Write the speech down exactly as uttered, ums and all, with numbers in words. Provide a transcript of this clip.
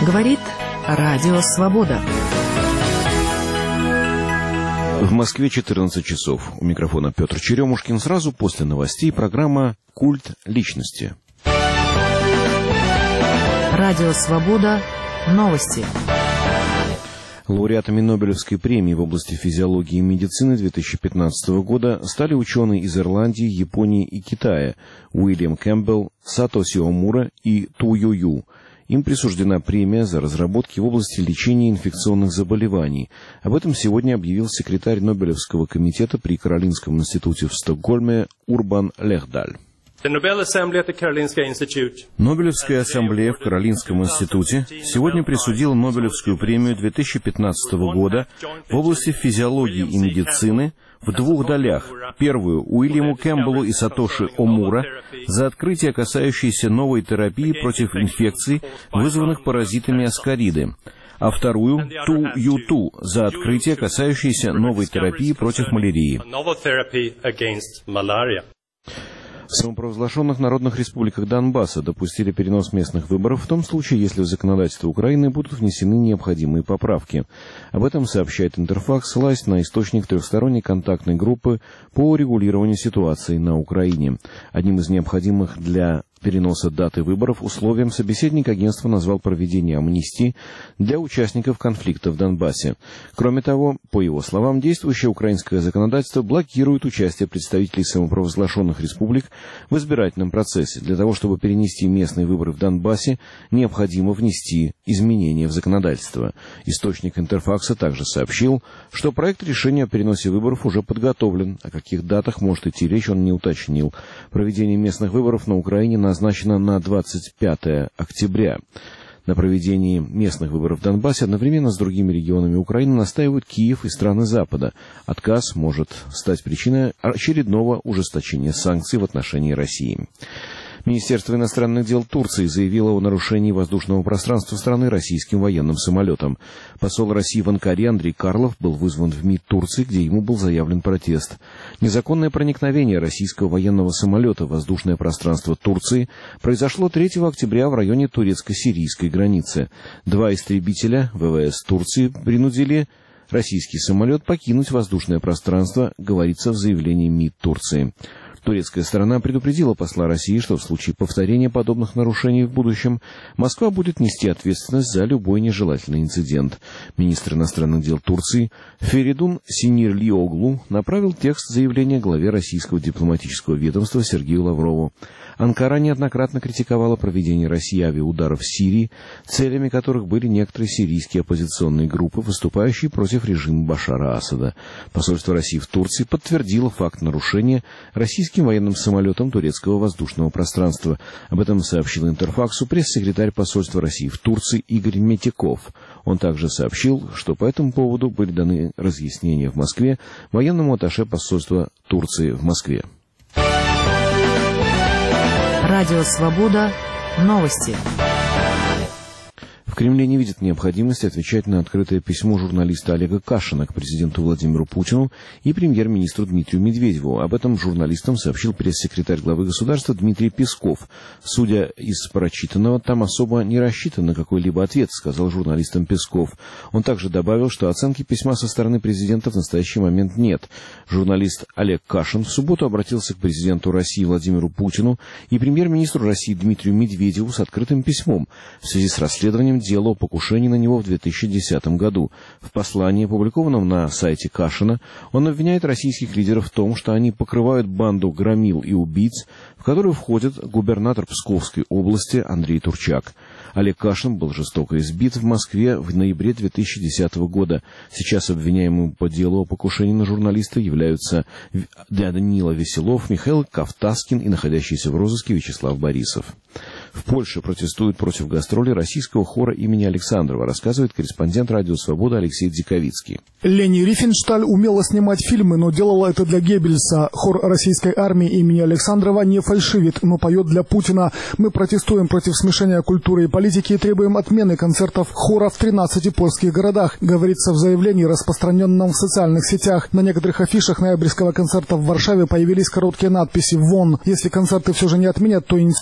Говорит Радио Свобода. В Москве четырнадцать часов. У микрофона Петр Черемушкин. Сразу после новостей программа «Культ личности». Радио Свобода. Новости. Лауреатами Нобелевской премии в области физиологии и медицины две тысячи пятнадцатого года стали ученые из Ирландии, Японии и Китая Уильям Кэмпбелл, Сатоси Омура и Ту Юю. Им присуждена премия за разработки в области лечения инфекционных заболеваний. Об этом сегодня объявил секретарь Нобелевского комитета при Каролинском институте в Стокгольме Урбан Лехдаль. Нобелевская ассамблея в Каролинском институте сегодня присудила Нобелевскую премию две тысячи пятнадцатого года в области физиологии и медицины в двух долях. Первую — Уильяму Кэмпбеллу и Сатоши Омура за открытие, касающееся новой терапии против инфекций, вызванных паразитами аскариды, а вторую — Ту Юту за открытие, касающееся новой терапии против малярии. В самопровозглашенных народных республиках Донбасса допустили перенос местных выборов в том случае, если в законодательство Украины будут внесены необходимые поправки. Об этом сообщает Интерфакс, ссылаясь на источник трехсторонней контактной группы по регулированию ситуации на Украине. Одним из необходимых для переноса даты выборов условием собеседник агентства назвал проведение амнистии для участников конфликта в Донбассе. Кроме того, по его словам, действующее украинское законодательство блокирует участие представителей самопровозглашенных республик в избирательном процессе. Для того, чтобы перенести местные выборы в Донбассе, необходимо внести изменения в законодательство. Источник Интерфакса также сообщил, что проект решения о переносе выборов уже подготовлен. О каких датах может идти речь, он не уточнил. Проведение местных выборов на Украине на назначено на двадцать пятое октября. На проведении местных выборов в Донбассе одновременно с другими регионами Украины настаивают Киев и страны Запада. Отказ может стать причиной очередного ужесточения санкций в отношении России. Министерство иностранных дел Турции заявило о нарушении воздушного пространства страны российским военным самолетом. Посол России в Анкаре Андрей Карлов был вызван в МИД Турции, где ему был заявлен протест. Незаконное проникновение российского военного самолета в воздушное пространство Турции произошло третьего октября в районе турецко-сирийской границы. Два истребителя ВВС Турции принудили российский самолет покинуть воздушное пространство, говорится в заявлении МИД Турции. Турецкая сторона предупредила посла России, что в случае повторения подобных нарушений в будущем Москва будет нести ответственность за любой нежелательный инцидент. Министр иностранных дел Турции Феридун Синирлиоглу направил текст заявления главе российского дипломатического ведомства Сергею Лаврову. Анкара неоднократно критиковала проведение России авиаударов в Сирии, целями которых были некоторые сирийские оппозиционные группы, выступающие против режима Башара Асада. Посольство России в Турции подтвердило факт нарушения российским военным самолетом турецкого воздушного пространства. Об этом сообщил Интерфаксу пресс-секретарь посольства России в Турции Игорь Метяков. Он также сообщил, что по этому поводу были даны разъяснения в Москве военному атташе посольства Турции в Москве. Радио Свобода. Новости. В Кремле не видят необходимости отвечать на открытое письмо журналиста Олега Кашина к президенту Владимиру Путину и премьер-министру Дмитрию Медведеву. Об этом журналистам сообщил пресс-секретарь главы государства Дмитрий Песков. Судя из прочитанного, там особо не рассчитан на какой-либо ответ, сказал журналистам Песков. Он также добавил, что оценки письма со стороны президента в настоящий момент нет. Журналист Олег Кашин в субботу обратился к президенту России Владимиру Путину и премьер-министру России Дмитрию Медведеву с открытым письмом в связи с расследованием дело о покушении на него в две тысячи десятом году. В послании, опубликованном на сайте Кашина, он обвиняет российских лидеров в том, что они покрывают банду громил и убийц, в которую входит губернатор Псковской области Андрей Турчак. Олег Кашин был жестоко избит в Москве в ноябре две тысячи десятого года. Сейчас обвиняемыми по делу о покушении на журналиста являются Данила Веселов, Михаил Кавтаскин и находящийся в розыске Вячеслав Борисов. В Польше протестуют против гастролей российского хора имени Александрова, рассказывает корреспондент «Радио Свобода» Алексей Дзиковицкий. Лени Рифеншталь умела снимать фильмы, но делала это для Геббельса. Хор российской армии имени Александрова не фальшивит, но поет для Путина. Мы протестуем против смешения культуры и политики и требуем отмены концертов хора в тринадцати польских городах, говорится в заявлении, распространенном в социальных сетях. На некоторых афишах ноябрьского концерта в Варшаве появились короткие надписи «Вон». Если концерты все же не отменят, то